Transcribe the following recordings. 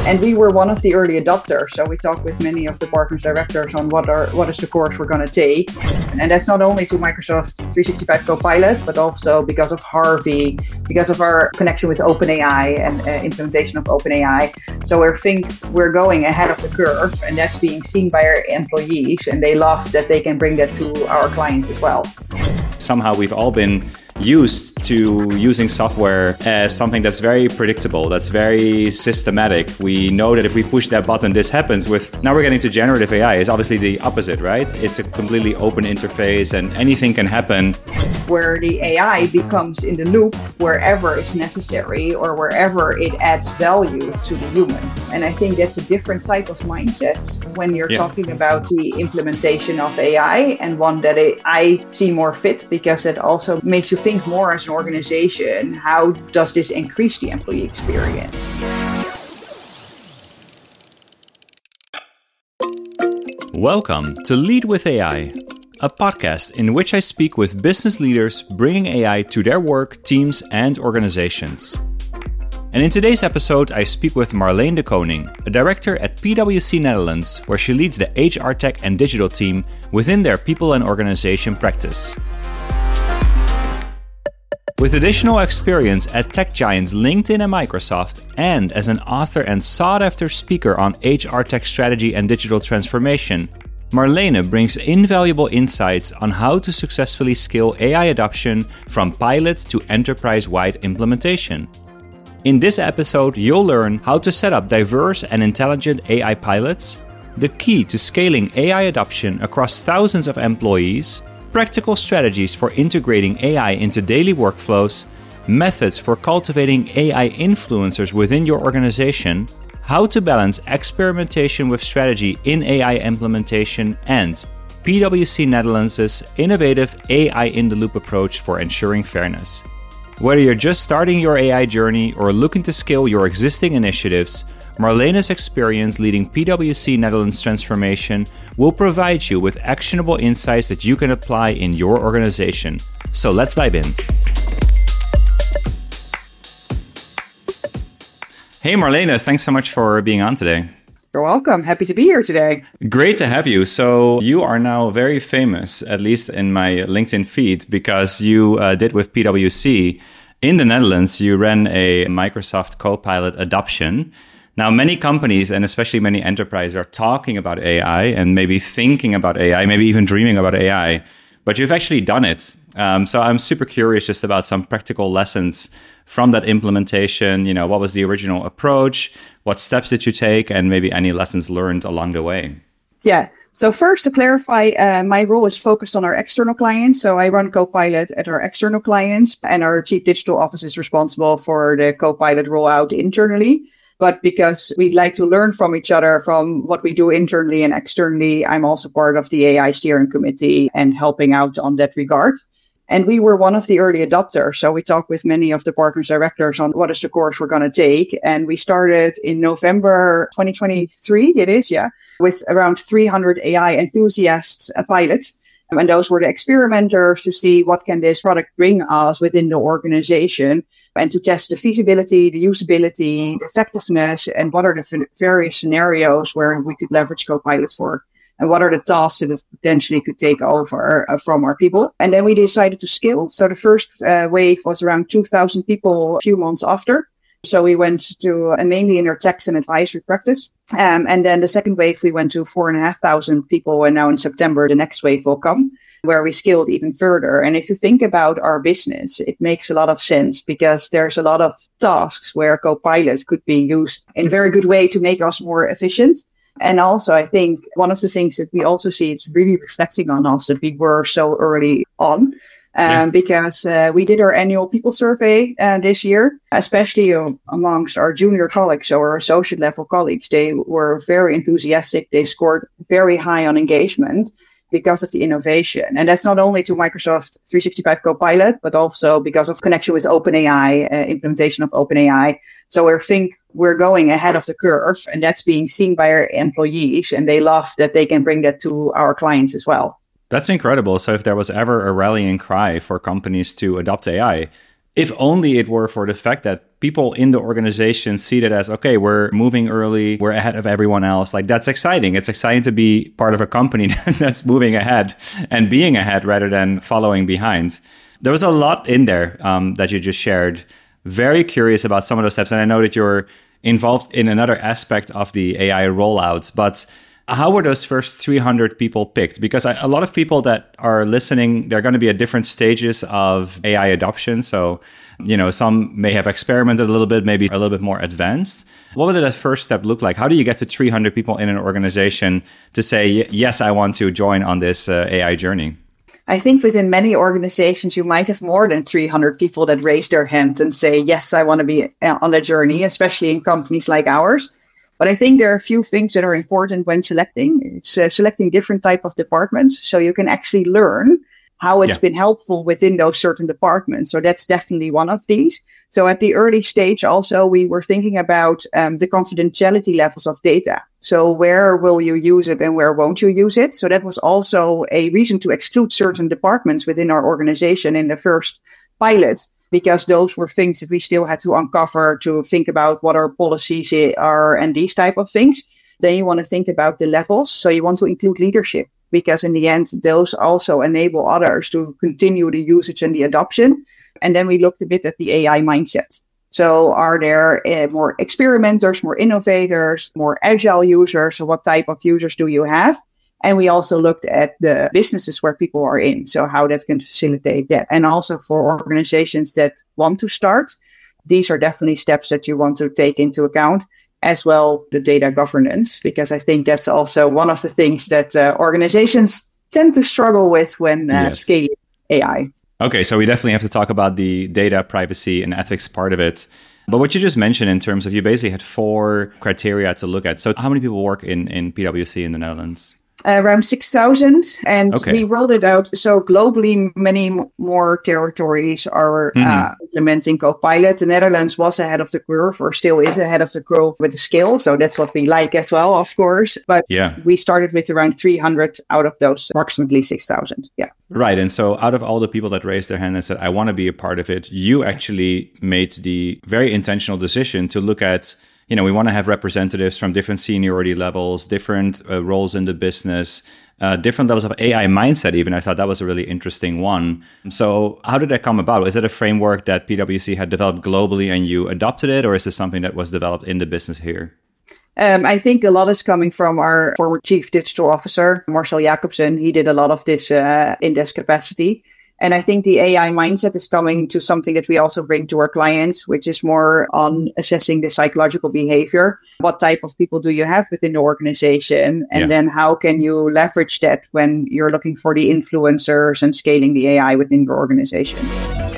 And we were one of the early adopters. So we talked with many of the partners directors on what is the course we're going to take. And that's not only to Microsoft 365 Copilot, but also because of Harvey, because of our connection with OpenAI and implementation of OpenAI. So we think we're going ahead of the curve, and that's being seen by our employees. And they love that they can bring that to our clients as well. Somehow we've all been used to using software as something that's very predictable, that's very systematic. We know that if we push that button, this happens. Now we're getting to generative AI. It's obviously the opposite, right? It's a completely open interface and anything can happen. Where the AI becomes in the loop wherever it's necessary or wherever it adds value to the human. And I think that's a different type of mindset when you're talking about the implementation of AI, and one that I see more fit because it also makes you think more as an organization, how does this increase the employee experience? Welcome to Lead with AI, a podcast in which I speak with business leaders bringing AI to their work, teams, and organizations. And in today's episode, I speak with Marleen de Koning, a director at PwC Netherlands, where she leads the HR tech and digital team within their people and organization practice. With additional experience at tech giants LinkedIn and Microsoft, and as an author and sought-after speaker on HR tech strategy and digital transformation, Marleen brings invaluable insights on how to successfully scale AI adoption from pilot to enterprise-wide implementation. In this episode, you'll learn how to set up diverse and intelligent AI pilots, the key to scaling AI adoption across thousands of employees, practical strategies for integrating AI into daily workflows, methods for cultivating AI influencers within your organization, how to balance experimentation with strategy in AI implementation, and PwC Netherlands' innovative AI in the loop approach for ensuring fairness. Whether you're just starting your AI journey or looking to scale your existing initiatives, Marleen's experience leading PwC Netherlands transformation will provide you with actionable insights that you can apply in your organization. So let's dive in. Hey Marleen, thanks so much for being on today. You're welcome. Happy to be here today. Great to have you. So you are now very famous, at least in my LinkedIn feed, because you did with PwC in the Netherlands, you ran a Microsoft Copilot adoption. Now, many companies and especially many enterprises are talking about AI and maybe thinking about AI, maybe even dreaming about AI, but you've actually done it. So I'm super curious just about some practical lessons from that implementation. You know, what was the original approach? What steps did you take? And maybe any lessons learned along the way? Yeah. So first, to clarify, my role is focused on our external clients. So I run Copilot at our external clients, and our Chief Digital Officer is responsible for the Copilot rollout internally. But because we like to learn from each other, from what we do internally and externally, I'm also part of the AI steering committee and helping out on that regard. And we were one of the early adopters. So we talked with many of the partners directors on what is the course we're going to take. And we started in November 2023, with around 300 AI enthusiasts, a pilot. And those were the experimenters to see what can this product bring us within the organization, and to test the feasibility, the usability, the effectiveness, and what are the various scenarios where we could leverage Copilot for, and what are the tasks that it potentially could take over from our people. And then we decided to scale. So the first wave was around 2,000 people a few months after. So we went to mainly in our tax and advisory practice. And then the second wave, we went to 4,500 people. And now in September, the next wave will come, where we scaled even further. And if you think about our business, it makes a lot of sense because there's a lot of tasks where Copilot could be used in a very good way to make us more efficient. And also, I think one of the things that we also see, it's really reflecting on us that we were so early on. Because we did our annual people survey this year, especially amongst our junior colleagues or our associate level colleagues. They were very enthusiastic. They scored very high on engagement because of the innovation. And that's not only to Microsoft 365 Copilot, but also because of connection with OpenAI, implementation of OpenAI. So we think we're going ahead of the curve, and that's being seen by our employees. And they love that they can bring that to our clients as well. That's incredible. So if there was ever a rallying cry for companies to adopt AI, If only it were for the fact that people in the organization see that as, okay, we're moving early, we're ahead of everyone else. Like, that's exciting. It's exciting to be part of a company that's moving ahead and being ahead rather than following behind. There was a lot in there that you just shared. Very curious about some of those steps. And I know that you're involved in another aspect of the AI rollouts, but how were those first 300 people picked? Because a lot of people that are listening, they're going to be at different stages of AI adoption. So, some may have experimented a little bit, maybe a little bit more advanced. What would that first step look like? How do you get to 300 people in an organization to say, yes, I want to join on this AI journey? I think within many organizations, you might have more than 300 people that raise their hand and say, yes, I want to be on a journey, especially in companies like ours. But I think there are a few things that are important when selecting. It's selecting different type of departments, so you can actually learn how it's been helpful within those certain departments. So that's definitely one of these. So at the early stage, also, we were thinking about the confidentiality levels of data. So where will you use it and where won't you use it? So that was also a reason to exclude certain departments within our organization in the first pilot, because those were things that we still had to uncover to think about what our policies are and these type of things. Then you want to think about the levels. So you want to include leadership, because in the end, those also enable others to continue the usage and the adoption. And then we looked a bit at the AI mindset. So are there more experimenters, more innovators, more agile users? So what type of users do you have? And we also looked at the businesses where people are in. So how that can facilitate that. And also for organizations that want to start, these are definitely steps that you want to take into account, as well the data governance, because I think that's also one of the things that organizations tend to struggle with when scaling AI. Okay, so we definitely have to talk about the data privacy and ethics part of it. But what you just mentioned in terms of, you basically had 4 criteria to look at. So how many people work in PwC in the Netherlands? Around 6,000, and we rolled it out. So globally, many more territories are implementing Copilot. The Netherlands was ahead of the curve, or still is ahead of the curve with the scale. So that's what we like as well, of course. But we started with around 300 out of those approximately 6,000. Yeah. Right. And so out of all the people that raised their hand and said, I want to be a part of it, you actually made the very intentional decision to look at, we want to have representatives from different seniority levels, different roles in the business, different levels of AI mindset even. I thought that was a really interesting one. So how did that come about? Is it a framework that PwC had developed globally and you adopted it, or is this something that was developed in the business here? I think a lot is coming from our former Chief Digital Officer, Marcel Jacobsen. He did a lot of this in this capacity. And I think the AI mindset is coming to something that we also bring to our clients, which is more on assessing the psychological behavior. What type of people do you have within the organization? And then how can you leverage that when you're looking for the influencers and scaling the AI within your organization?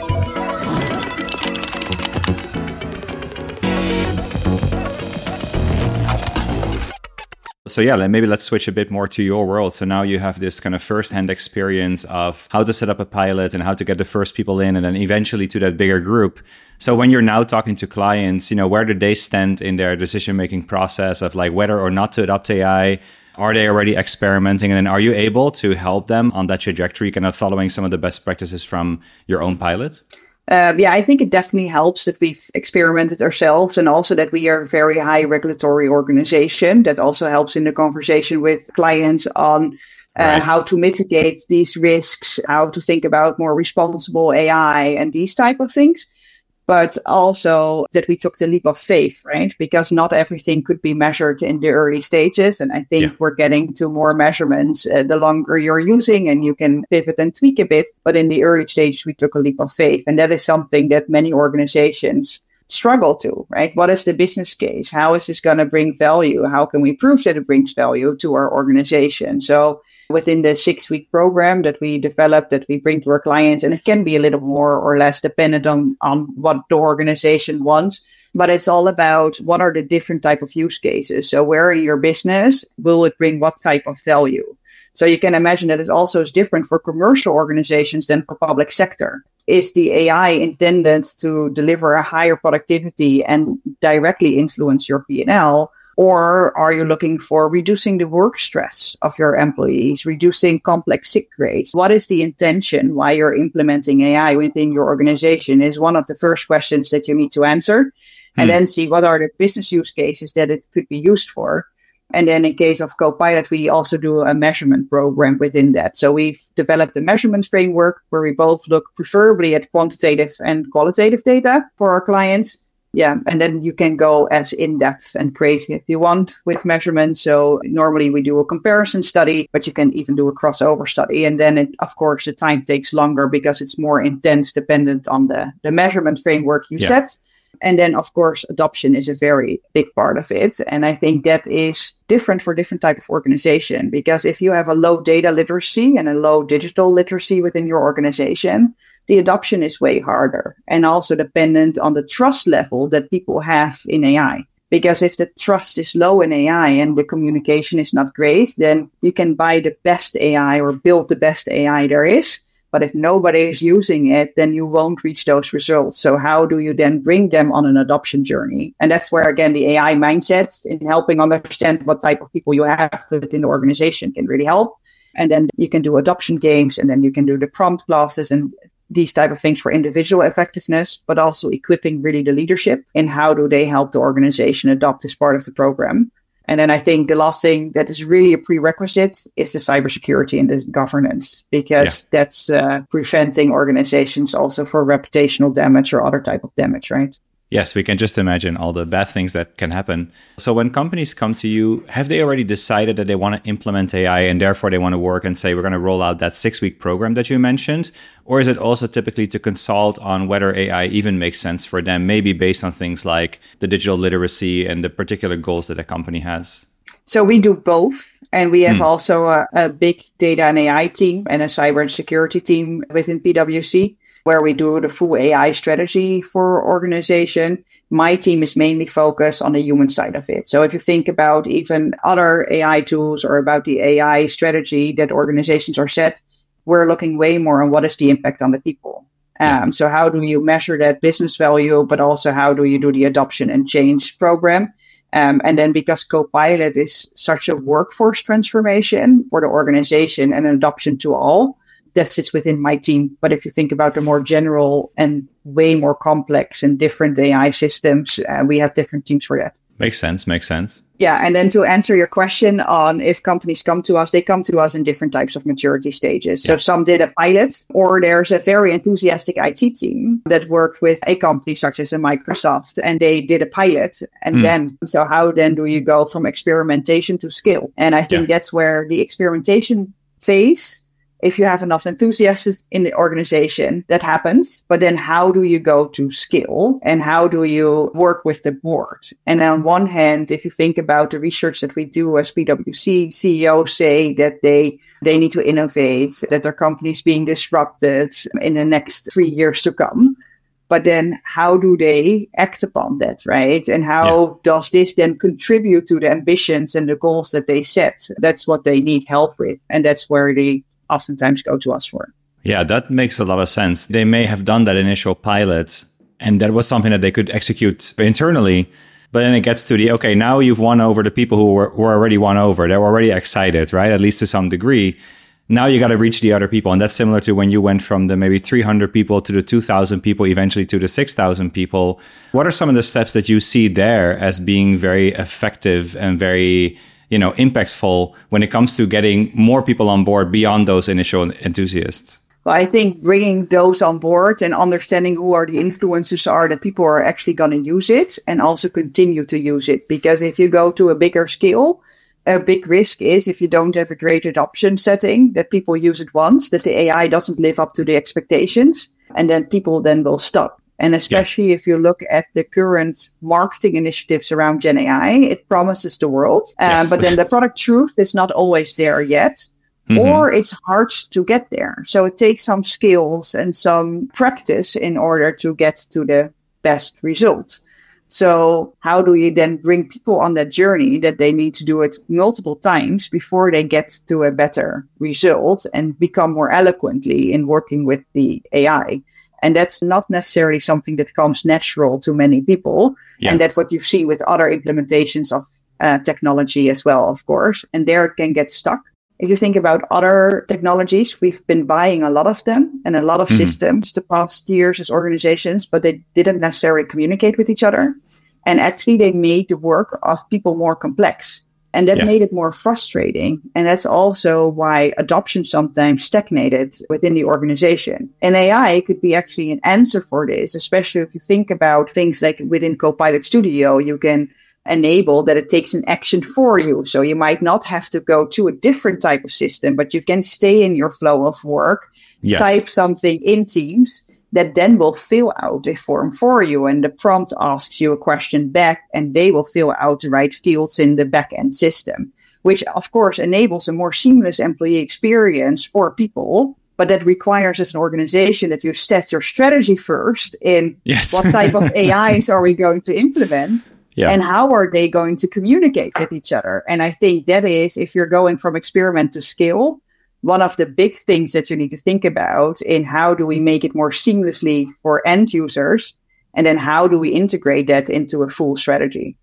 So maybe let's switch a bit more to your world. So now you have this kind of first-hand experience of how to set up a pilot and how to get the first people in and then eventually to that bigger group. So when you're now talking to clients, where do they stand in their decision-making process of like whether or not to adopt AI? Are they already experimenting? And then are you able to help them on that trajectory, kind of following some of the best practices from your own pilot? I think it definitely helps that we've experimented ourselves, and also that we are a very high regulatory organization. That also helps in the conversation with clients on how to mitigate these risks, how to think about more responsible AI and these type of things. But also that we took the leap of faith, right? Because not everything could be measured in the early stages. And I think we're getting to more measurements the longer you're using, and you can pivot and tweak a bit. But in the early stages, we took a leap of faith. And that is something that many organizations struggle to, right? What is the business case? How is this going to bring value? How can we prove that it brings value to our organization? So within the 6-week program that we developed, that we bring to our clients, and it can be a little more or less dependent on what the organization wants, but it's all about what are the different type of use cases. So where in your business will it bring what type of value? So you can imagine that it also is different for commercial organizations than for public sector. Is the AI intended to deliver a higher productivity and directly influence your P&L? Or are you looking for reducing the work stress of your employees, reducing complex sick rates? What is the intention why you're implementing AI within your organization is one of the first questions that you need to answer. And then see what are the business use cases that it could be used for. And then in case of Copilot, we also do a measurement program within that. So we've developed a measurement framework where we both look preferably at quantitative and qualitative data for our clients. Yeah, and then you can go as in-depth and crazy if you want with measurements. So normally we do a comparison study, but you can even do a crossover study. And then, of course, the time takes longer because it's more intense dependent on the measurement framework you set. And then, of course, adoption is a very big part of it. And I think that is different for different type of organization, because if you have a low data literacy and a low digital literacy within your organization, the adoption is way harder and also dependent on the trust level that people have in AI. Because if the trust is low in AI and the communication is not great, then you can buy the best AI or build the best AI there is. But if nobody is using it, then you won't reach those results. So how do you then bring them on an adoption journey? And that's where, again, the AI mindset in helping understand what type of people you have within the organization can really help. And then you can do adoption games, and then you can do the prompt classes and these type of things for individual effectiveness, but also equipping really the leadership in how do they help the organization adopt this part of the program. And then I think the last thing that is really a prerequisite is the cybersecurity and the governance, because that's preventing organizations also for reputational damage or other type of damage, right? Yes, we can just imagine all the bad things that can happen. So when companies come to you, have they already decided that they want to implement AI and therefore they want to work and say, we're going to roll out that 6-week program that you mentioned? Or is it also typically to consult on whether AI even makes sense for them, maybe based on things like the digital literacy and the particular goals that a company has? So we do both. And we have also a big data and AI team and a cyber and security team within PwC, where we do the full AI strategy for organization. My team is mainly focused on the human side of it. So if you think about even other AI tools or about the AI strategy that organizations are set, we're looking way more on what is the impact on the people. So how do you measure that business value, but also how do you do the adoption and change program? And then because Copilot is such a workforce transformation for the organization and an adoption to all, that sits within my team. But if you think about the more general and way more complex and different AI systems, we have different teams for that. Makes sense. Yeah. And then to answer your question on if companies come to us, they come to us in different types of maturity stages. So some did a pilot, or there's a very enthusiastic IT team that worked with a company such as a Microsoft, and they did a pilot. And then, so how then do you go from experimentation to scale? And I think that's where the experimentation phase, if you have enough enthusiasts in the organization, that happens. But then how do you go to scale and how do you work with the board? And on one hand, if you think about the research that we do as PwC, CEOs say that they need to innovate, that their company is being disrupted in the next 3 years to come. But then how do they act upon that, right? And how does this then contribute to the ambitions and the goals that they set? That's what they need help with. And that's where they oftentimes go to us for. Yeah, that makes a lot of sense. They may have done that initial pilot and that was something that they could execute internally. But then it gets to the, okay, now you've won over the people who were already won over. They were already excited, right? At least to some degree. Now you got to reach the other people. And that's similar to when you went from the maybe 300 people to the 2,000 people, eventually to the 6,000 people. What are some of the steps that you see there as being very effective and very impactful when it comes to getting more people on board beyond those initial enthusiasts? Well, I think bringing those on board and understanding who are the influencers are that people are actually going to use it and also continue to use it. Because if you go to a bigger scale, a big risk is if you don't have a great adoption setting, that people use it once, that the AI doesn't live up to the expectations, and then people then will stop. And especially if you look at the current marketing initiatives around Gen AI, it promises the world. But then the product truth is not always there yet, or it's hard to get there. So it takes some skills and some practice in order to get to the best result. So how do you then bring people on that journey that they need to do it multiple times before they get to a better result and become more eloquently in working with the AI? And that's not necessarily something that comes natural to many people. And that's what you see with other implementations of technology as well, of course, and there it can get stuck. If you think about other technologies, we've been buying a lot of them and a lot of systems the past years as organizations, but they didn't necessarily communicate with each other. And actually, they made the work of people more complex. And that made it more frustrating. And that's also why adoption sometimes stagnated within the organization. And AI could be actually an answer for this, especially if you think about things like within Copilot Studio, you can enable that it takes an action for you. So you might not have to go to a different type of system, but you can stay in your flow of work, type something in Teams that then will fill out a form for you. And the prompt asks you a question back, and they will fill out the right fields in the back-end system, which of course enables a more seamless employee experience for people. But that requires as an organization that you set your strategy first in what type of AIs are we going to implement? And how are they going to communicate with each other? And I think that is, if you're going from experiment to scale, one of the big things that you need to think about in how do we make it more seamlessly for end users? And then how do we integrate that into a full strategy?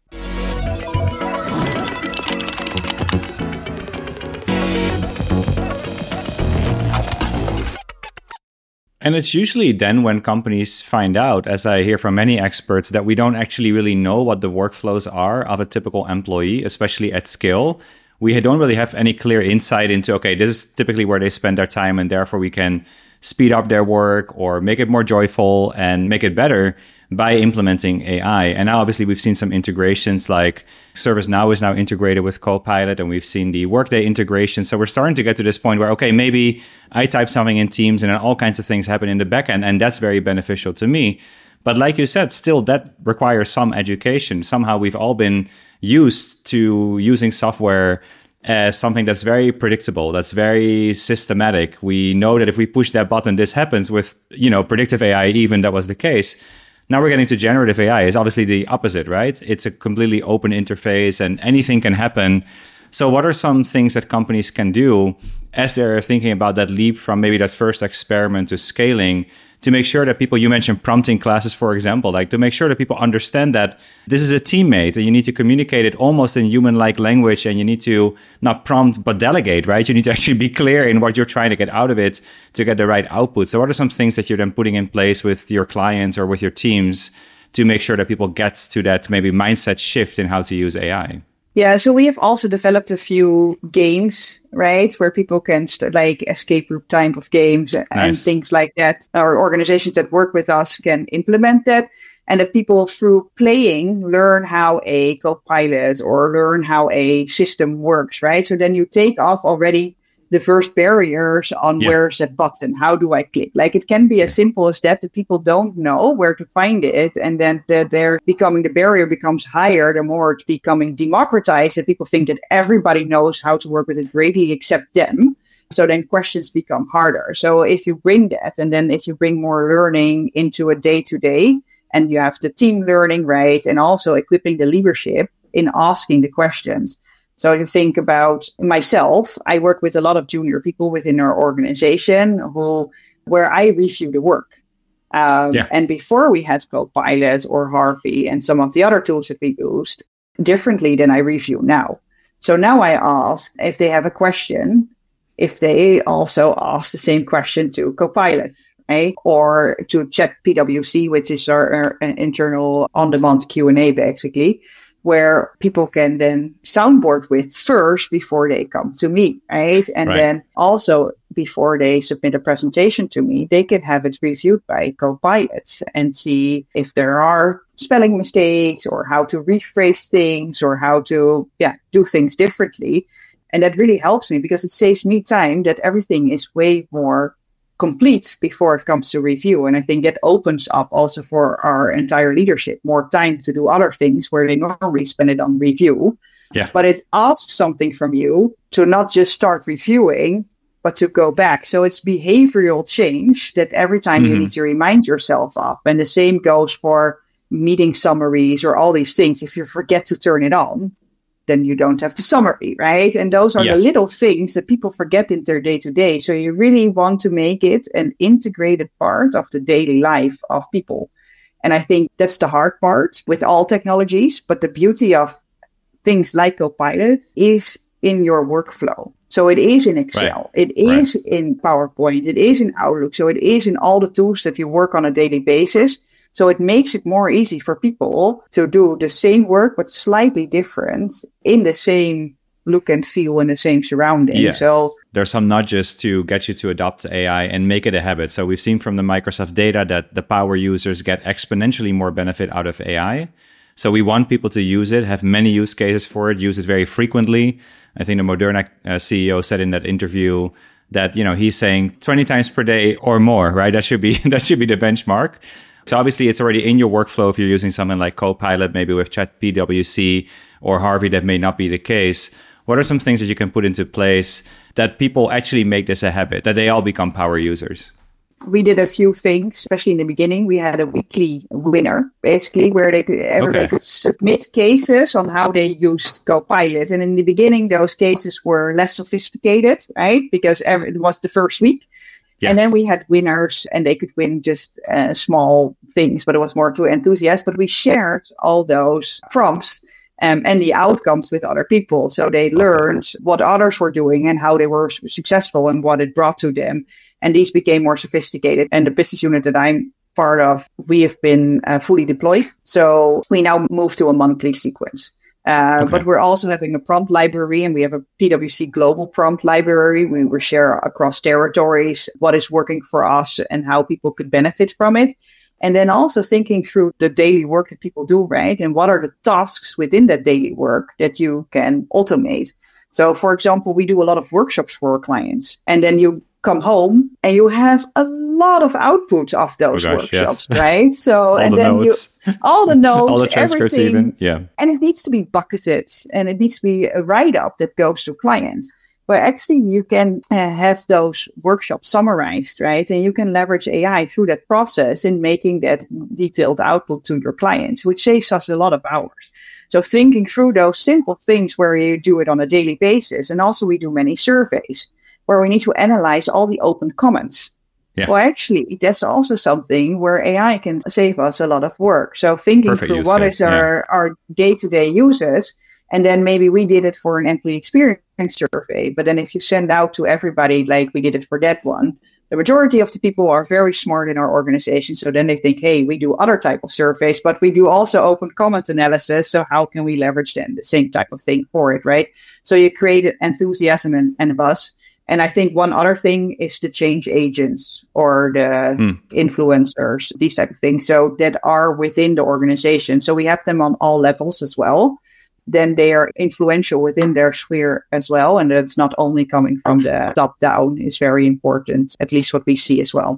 And it's usually then when companies find out, as I hear from many experts, that we don't actually really know what the workflows are of a typical employee, especially at scale. We don't really have any clear insight into, okay, this is typically where they spend their time, and therefore we can speed up their work or make it more joyful and make it better by implementing AI. And now obviously we've seen some integrations, like ServiceNow is now integrated with Copilot, and we've seen the Workday integration. So we're starting to get to this point where, okay, maybe I type something in Teams and then all kinds of things happen in the backend, and that's very beneficial to me. But like you said, still that requires some education. Somehow we've all been used to using software as something that's very predictable, that's very systematic. We know that if we push that button, this happens. With, predictive AI, even that was the case. Now we're getting to generative AI. Is obviously the opposite, right? It's a completely open interface and anything can happen. So what are some things that companies can do as they're thinking about that leap from maybe that first experiment to scaling, to make sure that people, you mentioned prompting classes, for example, like to make sure that people understand that this is a teammate and you need to communicate it almost in human-like language, and you need to not prompt, but delegate, right? You need to actually be clear in what you're trying to get out of it to get the right output. So what are some things that you're then putting in place with your clients or with your teams to make sure that people get to that maybe mindset shift in how to use AI? Yeah, so we have also developed a few games, right, where people can like escape room type of games and things like that. Our organizations that work with us can implement that, and that people through playing learn how a Copilot or learn how a system works, right? So then you take off already the first barriers on where's that button, how do I click? Like it can be as simple as that people don't know where to find it, and then the barrier becomes higher the more it's becoming democratized, that people think that everybody knows how to work with it greatly except them. So then questions become harder. So if you bring that, and then if you bring more learning into a day-to-day, and you have the team learning, right, and also equipping the leadership in asking the questions. So you think about myself, I work with a lot of junior people within our organization where I review the work. And before we had Copilot or Harvey and some of the other tools that we used, differently than I review now. So now I ask if they have a question, if they also ask the same question to Copilot, right? Or to Chat PwC, which is our internal on-demand Q&A basically, where people can then soundboard with first before they come to me, right? And then also before they submit a presentation to me, they can have it reviewed by Copilot and see if there are spelling mistakes or how to rephrase things or how to do things differently. And that really helps me because it saves me time that everything is way more complete before it comes to review. And I think that opens up also for our entire leadership more time to do other things where they normally spend it on review. Yeah. But it asks something from you to not just start reviewing, but to go back. So it's behavioral change that every time you need to remind yourself of. And the same goes for meeting summaries or all these things. If you forget to turn it on, then you don't have the summary, right? And those are the little things that people forget in their day-to-day. So you really want to make it an integrated part of the daily life of people. And I think that's the hard part with all technologies. But the beauty of things like Copilot is in your workflow. So it is in Excel, right. it is in PowerPoint, it is in Outlook. So it is in all the tools that you work on a daily basis. So it makes it more easy for people to do the same work, but slightly different in the same look and feel in the same surrounding. Yes. So there's some nudges to get you to adopt AI and make it a habit. So we've seen from the Microsoft data that the power users get exponentially more benefit out of AI. So we want people to use it, have many use cases for it, use it very frequently. I think the Moderna CEO said in that interview that, he's saying 20 times per day or more, right? That should be the benchmark. So obviously it's already in your workflow if you're using something like Copilot, maybe with ChatPWC or Harvey, that may not be the case. What are some things that you can put into place that people actually make this a habit, that they all become power users? We did a few things, especially in the beginning. We had a weekly winner, basically, where everybody could submit cases on how they used Copilot. And in the beginning, those cases were less sophisticated, right? Because it was the first week. Yeah. And then we had winners and they could win just small things, but it was more to enthusiasts. But we shared all those prompts and the outcomes with other people. So they learned what others were doing and how they were successful and what it brought to them. And these became more sophisticated. And the business unit that I'm part of, we have been fully deployed. So we now move to a monthly sequence. But we're also having a prompt library, and we have a PwC global prompt library. We share across territories what is working for us and how people could benefit from it. And then also thinking through the daily work that people do, right? And what are the tasks within that daily work that you can automate? So, for example, we do a lot of workshops for our clients, and then you come home and you have a lot of output of those workshops, right? So, all and the then notes. All the notes, all the transcripts everything. Even, and it needs to be bucketed, and it needs to be a write-up that goes to clients. But actually, you can have those workshops summarized, right? And you can leverage AI through that process in making that detailed output to your clients, which saves us a lot of hours. So thinking through those simple things where you do it on a daily basis. And also we do many surveys where we need to analyze all the open comments. Yeah. Well, actually, that's also something where AI can save us a lot of work. So thinking through what is our day-to-day uses. And then maybe we did it for an employee experience survey. But then if you send out to everybody, like we did it for that one, the majority of the people are very smart in our organization. So then they think, hey, we do other type of surveys, but we do also open comment analysis. So how can we leverage then the same type of thing for it, right? So you create enthusiasm and a buzz. And I think one other thing is the change agents or the influencers, these type of things. So that are within the organization. So we have them on all levels as well. Then they are influential within their sphere as well. And that's not only coming from the top down is very important, at least what we see as well.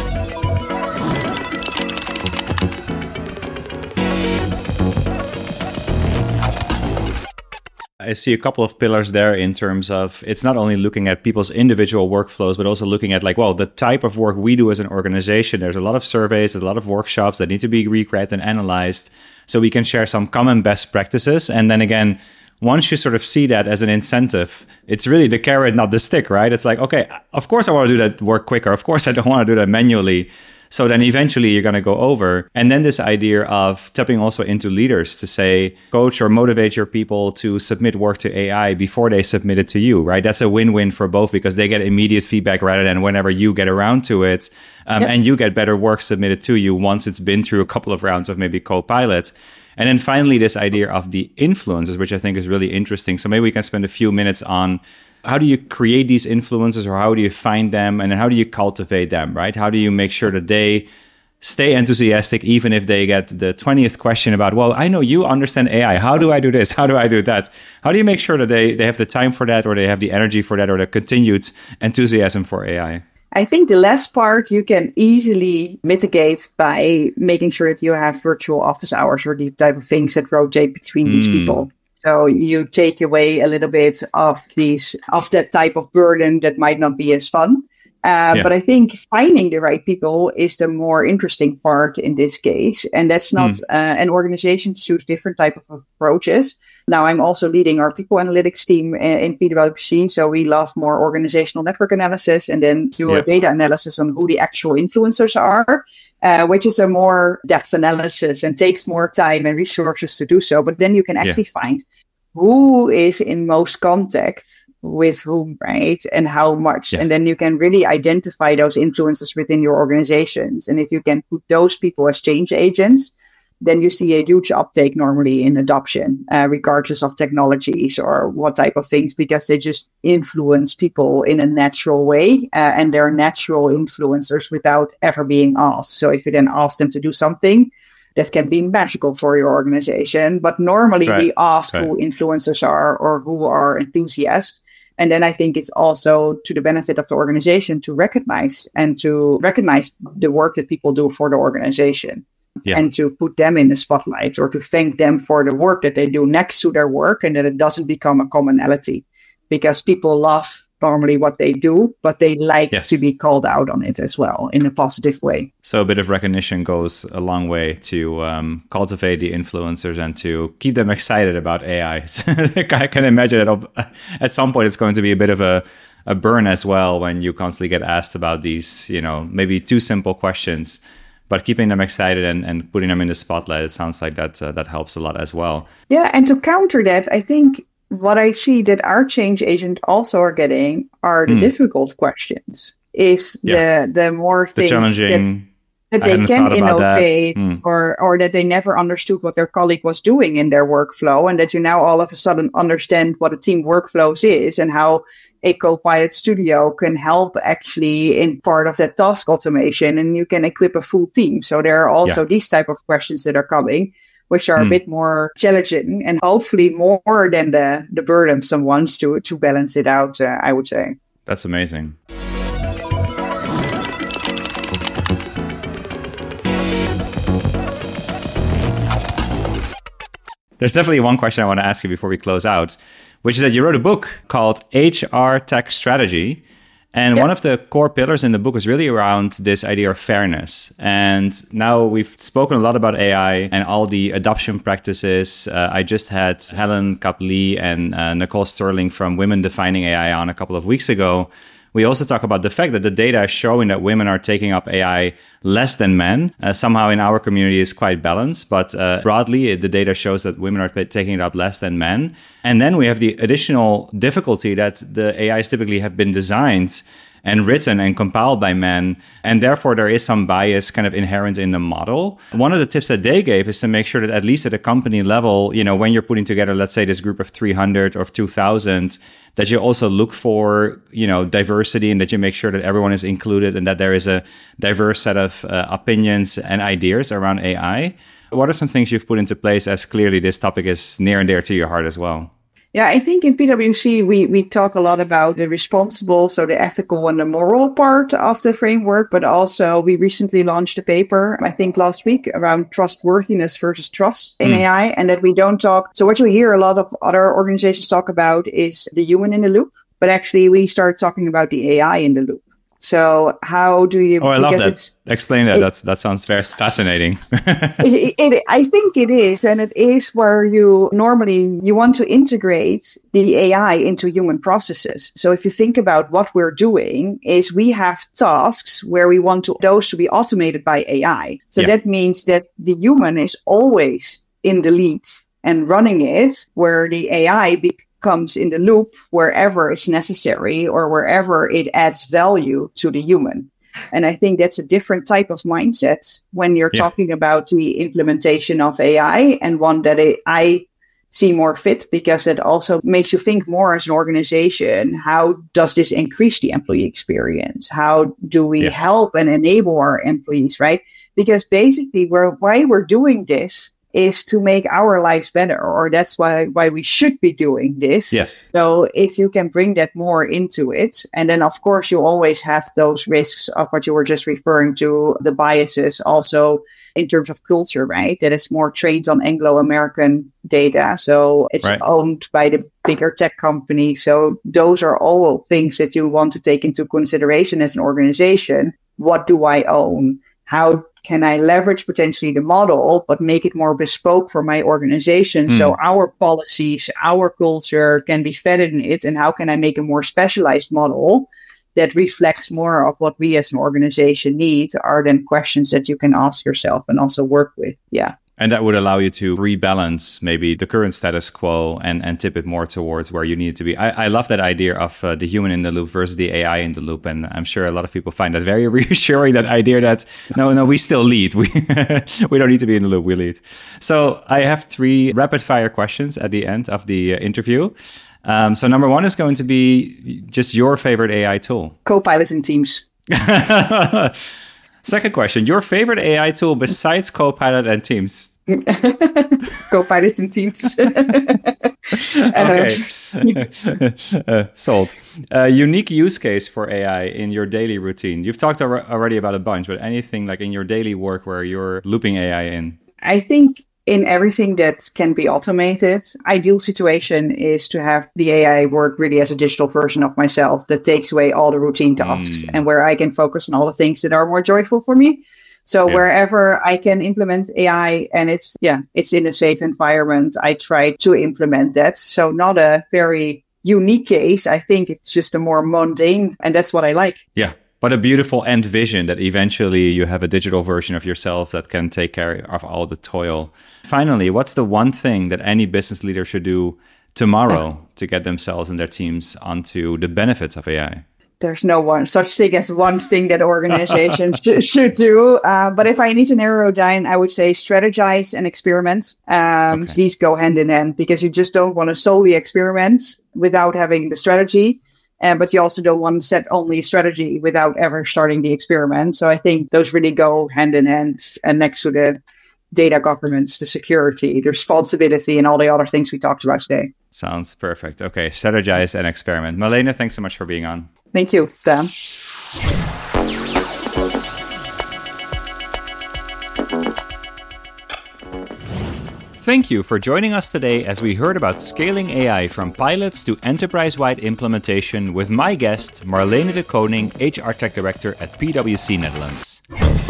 I see a couple of pillars there in terms of it's not only looking at people's individual workflows, but also looking at the type of work we do as an organization. There's a lot of surveys, a lot of workshops that need to be read and analyzed so we can share some common best practices. And then again, once you sort of see that as an incentive, it's really the carrot, not the stick, right? It's like, okay, of course I want to do that work quicker. Of course I don't want to do that manually. So then eventually you're going to go over. And then this idea of tapping also into leaders to say, coach or motivate your people to submit work to AI before they submit it to you, right? That's a win-win for both because they get immediate feedback rather than whenever you get around to it. And you get better work submitted to you once it's been through a couple of rounds of maybe Copilot. And then finally, this idea of the influencers, which I think is really interesting. So maybe we can spend a few minutes on how do you create these influencers or how do you find them and then how do you cultivate them, right? How do you make sure that they stay enthusiastic even if they get the 20th question about, well, I know you understand AI. How do I do this? How do I do that? How do you make sure that they have the time for that or they have the energy for that or the continued enthusiasm for AI? I think the last part you can easily mitigate by making sure that you have virtual office hours or the type of things that rotate between these people. So you take away a little bit of that type of burden that might not be as fun. But I think finding the right people is the more interesting part in this case. And that's not an organization choose different type of approaches. Now, I'm also leading our people analytics team in PwC. So we love more organizational network analysis and then do a data analysis on who the actual influencers are, which is a more depth analysis and takes more time and resources to do so. But then you can actually find who is in most contact with whom, right? And how much. Yeah. And then you can really identify those influences within your organizations. And if you can put those people as change agents, then you see a huge uptake normally in adoption, regardless of technologies or what type of things, because they just influence people in a natural way, and they're natural influencers without ever being asked. So if you then ask them to do something, that can be magical for your organization. But normally we ask who influencers are or who are enthusiasts. And then I think it's also to the benefit of the organization to recognize the work that people do for the organization. Yeah. And to put them in the spotlight or to thank them for the work that they do next to their work, and that it doesn't become a commonality, because people love normally what they do, but they like to be called out on it as well in a positive way. So a bit of recognition goes a long way to cultivate the influencers and to keep them excited about AI. I can imagine that at some point it's going to be a bit of a burn as well when you constantly get asked about these, maybe too simple questions. But keeping them excited and putting them in the spotlight, it sounds like that helps a lot as well. Yeah, and to counter that, I think what I see that our change agent also are getting are the difficult questions. Is the more things the challenging that they can innovate or that they never understood what their colleague was doing in their workflow, and that you now all of a sudden understand what a team workflows is and how a Copilot Studio can help actually in part of that task automation, and you can equip a full team. So there are also these type of questions that are coming, which are a bit more challenging and hopefully more than the burdensome ones to balance it out, I would say. That's amazing. There's definitely one question I want to ask you before we close out, which is that you wrote a book called HR Tech Strategy. And one of the core pillars in the book is really around this idea of fairness. And now we've spoken a lot about AI and all the adoption practices. I just had Helen Kapli and Nicole Sterling from Women Defining AI on a couple of weeks ago. We also talk about the fact that the data is showing that women are taking up AI less than men. Somehow in our community is quite balanced, but broadly, the data shows that women are taking it up less than men. And then we have the additional difficulty that the AIs typically have been designed and written and compiled by men, and therefore there is some bias kind of inherent in the model. One of the tips that they gave is to make sure that at least at a company level, when you're putting together, let's say, this group of 300 or 2,000, that you also look for, diversity, and that you make sure that everyone is included and that there is a diverse set of opinions and ideas around AI. What are some things you've put into place, as clearly this topic is near and dear to your heart as well? Yeah, I think in PwC, we talk a lot about the responsible, so the ethical and the moral part of the framework, but also we recently launched a paper, I think last week, around trustworthiness versus trust in AI, and that we don't talk. So what you hear a lot of other organizations talk about is the human in the loop, but actually we start talking about the AI in the loop. So how do you... Oh, I love that. Explain that. That sounds very fascinating. I think it is. And it is where you want to integrate the AI into human processes. So if you think about what we're doing is we have tasks where we want those to be automated by AI. So that means that the human is always in the lead and running it, where the AI comes in the loop wherever it's necessary or wherever it adds value to the human. And I think that's a different type of mindset when you're talking about the implementation of AI, and one that I see more fit, because it also makes you think more as an organization. How does this increase the employee experience? How do we help and enable our employees, right? Because basically why we're doing this is to make our lives better, or that's why we should be doing this. Yes. So if you can bring that more into it, and then of course you always have those risks of what you were just referring to, the biases also in terms of culture, right? That is more trained on Anglo-American data. So it's owned by the bigger tech companies. So those are all things that you want to take into consideration as an organization. What do I own? How can I leverage potentially the model, but make it more bespoke for my organization? So our policies, our culture can be fed in it. And how can I make a more specialized model that reflects more of what we as an organization need? Are then questions that you can ask yourself and also work with. Yeah. And that would allow you to rebalance maybe the current status quo and tip it more towards where you need it to be. I love that idea of the human in the loop versus the AI in the loop. And I'm sure a lot of people find that very reassuring, that idea that, no, we still lead. We don't need to be in the loop, we lead. So I have 3 rapid fire questions at the end of the interview. So number 1 is going to be just your favorite AI tool. Copilot in Teams. Second question, your favorite AI tool besides Copilot and Teams? Copilot in Teams. Okay. Sold. Unique use case for AI in your daily routine. You've talked already about a bunch, but anything like in your daily work where you're looping AI in? I think in everything that can be automated, ideal situation is to have the AI work really as a digital version of myself that takes away all the routine tasks and where I can focus on all the things that are more joyful for me. So wherever I can implement AI and it's in a safe environment, I try to implement that. So not a very unique case. I think it's just a more mundane, and that's what I like. Yeah. But a beautiful end vision that eventually you have a digital version of yourself that can take care of all the toil. Finally, what's the one thing that any business leader should do tomorrow to get themselves and their teams onto the benefits of AI? There's no such thing as one thing that organizations should do. But if I need to narrow down, I would say strategize and experiment. These go hand in hand because you just don't want to solely experiment without having the strategy. But you also don't want to set only a strategy without ever starting the experiment. So I think those really go hand in hand, and next to the data governance, the security, the responsibility, and all the other things we talked about today. Sounds perfect. Okay, strategize and experiment. Marlene, thanks so much for being on. Thank you, Dan. Thank you for joining us today as we heard about scaling AI from pilots to enterprise-wide implementation with my guest, Marlene de Koning, HR Tech Director at PwC Netherlands.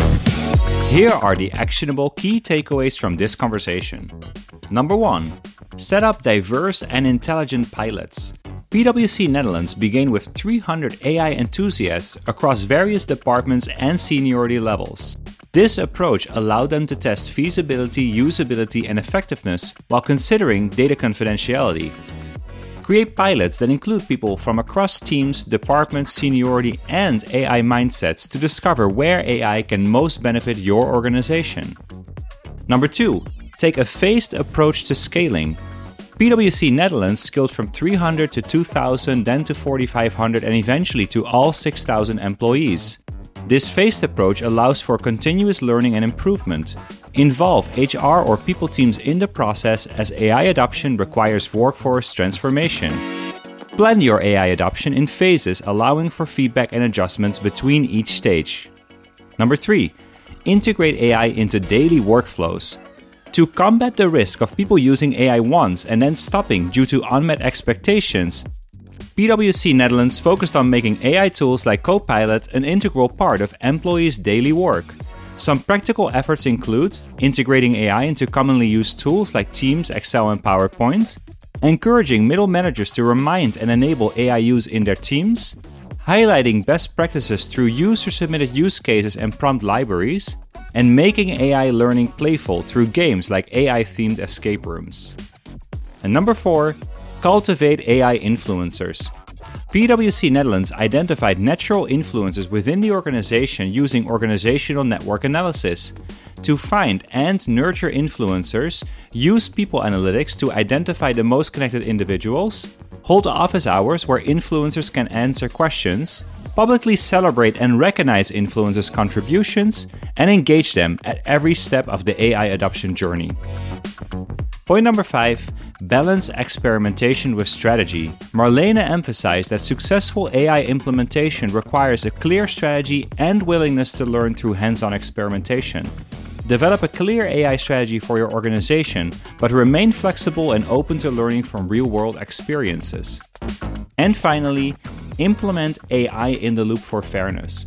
Here are the actionable key takeaways from this conversation. Number 1. Set up diverse and intelligent pilots. PwC Netherlands began with 300 AI enthusiasts across various departments and seniority levels. This approach allowed them to test feasibility, usability, and effectiveness while considering data confidentiality. Create pilots that include people from across teams, departments, seniority, and AI mindsets to discover where AI can most benefit your organization. Number 2, take a phased approach to scaling. PwC Netherlands scaled from 300 to 2,000, then to 4,500, and eventually to all 6,000 employees. This phased approach allows for continuous learning and improvement. Involve HR or people teams in the process as AI adoption requires workforce transformation. Plan your AI adoption in phases, allowing for feedback and adjustments between each stage. Number 3, integrate AI into daily workflows. To combat the risk of people using AI once and then stopping due to unmet expectations, PwC Netherlands focused on making AI tools like Copilot an integral part of employees' daily work. Some practical efforts include integrating AI into commonly used tools like Teams, Excel, and PowerPoint, encouraging middle managers to remind and enable AI use in their teams, highlighting best practices through user-submitted use cases and prompt libraries, and making AI learning playful through games like AI-themed escape rooms. And number 4, cultivate AI influencers. PwC Netherlands identified natural influences within the organization using organizational network analysis. To find and nurture influencers, use people analytics to identify the most connected individuals, hold office hours where influencers can answer questions, publicly celebrate and recognize influencers' contributions, and engage them at every step of the AI adoption journey. Point number 5, balance experimentation with strategy. Marlene emphasized that successful AI implementation requires a clear strategy and willingness to learn through hands-on experimentation. Develop a clear AI strategy for your organization, but remain flexible and open to learning from real-world experiences. And finally, implement AI in the loop for fairness.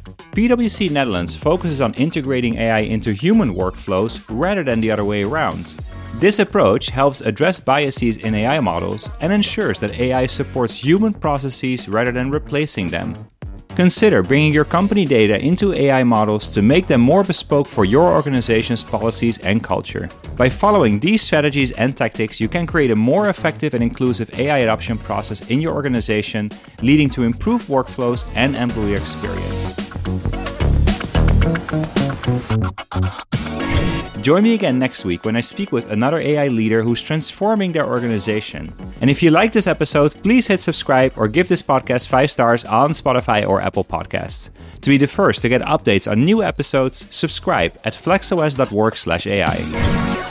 PwC Netherlands focuses on integrating AI into human workflows rather than the other way around. This approach helps address biases in AI models and ensures that AI supports human processes rather than replacing them. Consider bringing your company data into AI models to make them more bespoke for your organization's policies and culture. By following these strategies and tactics, you can create a more effective and inclusive AI adoption process in your organization, leading to improved workflows and employee experience. Join me again next week when I speak with another AI leader who's transforming their organization. And if you like this episode, please hit subscribe or give this podcast 5 stars on Spotify or Apple Podcasts. To be the first to get updates on new episodes, subscribe at flexos.work/AI.